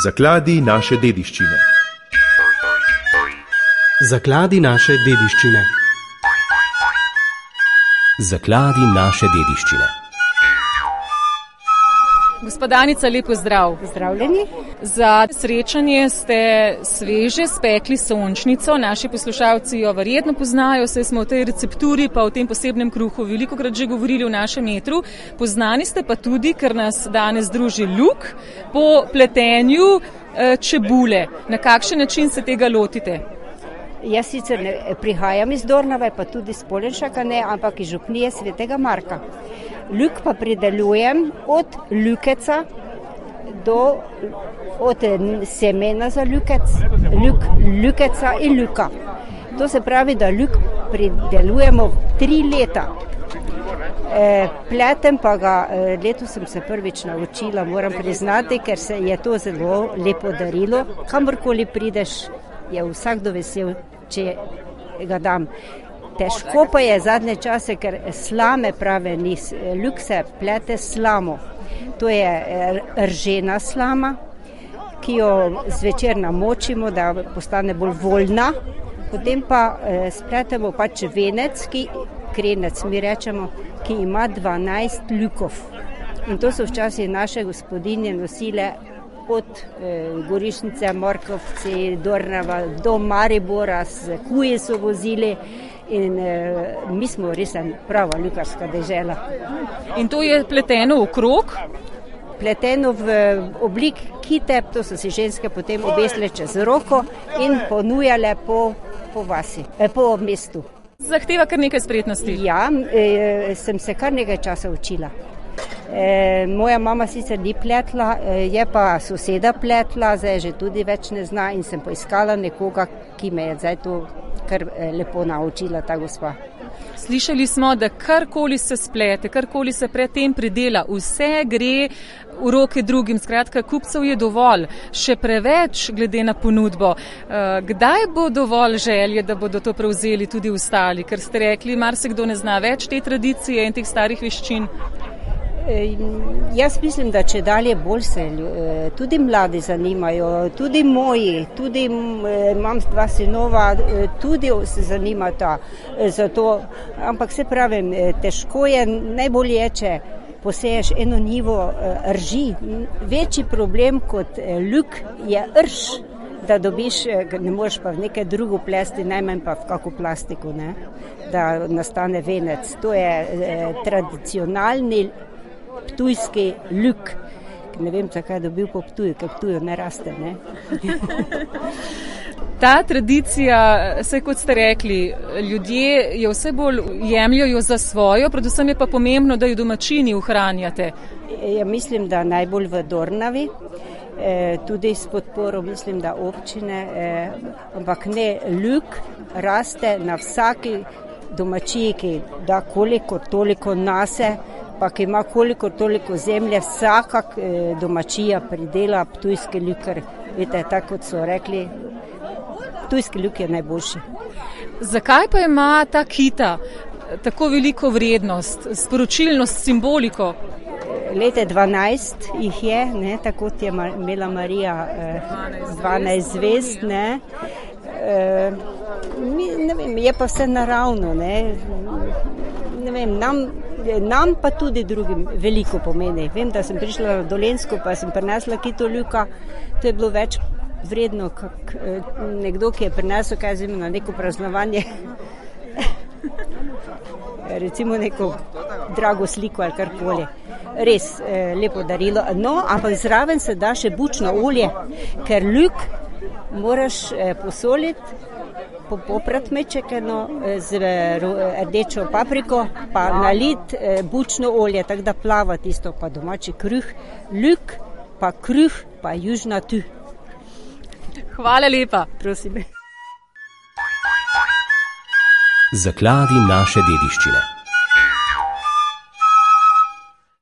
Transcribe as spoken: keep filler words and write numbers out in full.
Zakladi naše dediščine. Zakladi naše dediščine. Zakladi naše dediščine. Gospa Danica, lep pozdrav. Pozdravljeni. Za srečanje ste sveže spekli sončnico. Naši poslušalci jo verjetno poznajo, saj smo o tej recepturi pa o tem posebnem kruhu velikokrat že govorili v našem etru. Poznani ste pa tudi, ker nas danes druži luk, po pletenju čebule. Na kakšen način se tega lotite? Jaz sicer ne prihajam iz Dornave, pa tudi iz Polenšaka ne, ampak iz župnije Svetega Marka. Luk pa pridelujem od lukeca do od semena za lukec, luk, lukeca in luka. To se pravi, da luk pridelujemo tri leta. E, pletem pa ga, letos sem se prvič naučila, moram priznati, ker se je to zelo lepo darilo. Kamorkoli prideš, je vsakdo vesel, če ga dam. Težko pa je zadnje čase, ker slame prave ni. Luk se plete slamo. To je ržena slama, ki jo zvečer namočimo, da postane bolj voljna. Potem pa spletemo pač venec, ki, krenec mi rečemo, ki ima dvanajst lukov. In to so včasih naše gospodinje nosile od eh, Gorišnice, Markovci, Dornava do Maribora, z kuje so vozili in eh, mi smo res prava lukarska dežela. In to je pleteno v krog? Pleteno v oblik kite, to so si ženske potem obesile čez roko in ponujale po, po vasi, eh, po mestu. Zahteva kar nekaj spretnosti. Ja, eh, sem se kar nekaj časa učila. E, moja mama sicer ni pletla, je pa soseda pletla, zdaj že tudi več ne zna in sem poiskala nekoga, ki me je zdaj to kar lepo naučila, ta gospa. Slišali smo, da karkoli se splete, karkoli se predtem pridela, vse gre v roke drugim, skratka, kupcev je dovolj, še preveč glede na ponudbo. Kdaj bo dovolj želje, da bodo to prevzeli tudi ostali, ker ste rekli, marsikdo ne zna več te tradicije in teh starih veščin? Jaz mislim, da če dalje bolj se tudi mladi zanimajo, tudi moji, tudi imam dva sinova, tudi se zanimata za to, ampak se pravim, težko je, najbolje je, če poseješ eno njivo rži. Večji problem kot luk je rž, da dobiš, ne moreš pa v nekaj drugo plesti, najmanj pa v kako plastiko, ne? Da nastane venec. To je eh, tradicionalni ptujski luk. Ne vem, zakaj je dobil po Ptuju, ker Ptuju ne raste, ne? Ta tradicija, saj kot ste rekli, ljudje jo vse bolj jemljajo za svojo, predvsem je pa pomembno, da jo domačini ohranjate. Ja, mislim, da najbolj v Dornavi, eh, tudi s podporo, mislim, da občine, eh, ampak ne, luk raste na vsaki domačiji, ki da koliko toliko nase, pa ki ima koliko toliko zemlje, vsaka domačija pridela ptujski luk, ker veste, tako kot so rekli, ptujski luk je najboljši. Zakaj pa ima ta kita tako veliko vrednost, sporočilnost, simboliko? Lete dvanajst jih je, ne, tako je imela Marija eh, dvanajst zvezd, ne. Eh, ne vem, je pa vse naravno, ne. Ne vem, nam Nam pa tudi drugim veliko pomeni. Vem, da sem prišla na Dolenjsko, pa sem prinesla kito luka. To je bilo več vredno, kak nekdo, ki je prinesel kaj zim na neko praznovanje. Recimo neko drago sliko ali karkoli. Res eh, lepo darilo. No, ampak zraven se da še bučno olje, ker luk moraš eh, posoliti, poprat mečekeno z rdečo papriko, pa nalit bučno olje, tako da plava tisto, pa domači kruh, luk, pa kruh, pa južna tu. Hvala lepa. Prosim. Zakladi naše dediščine.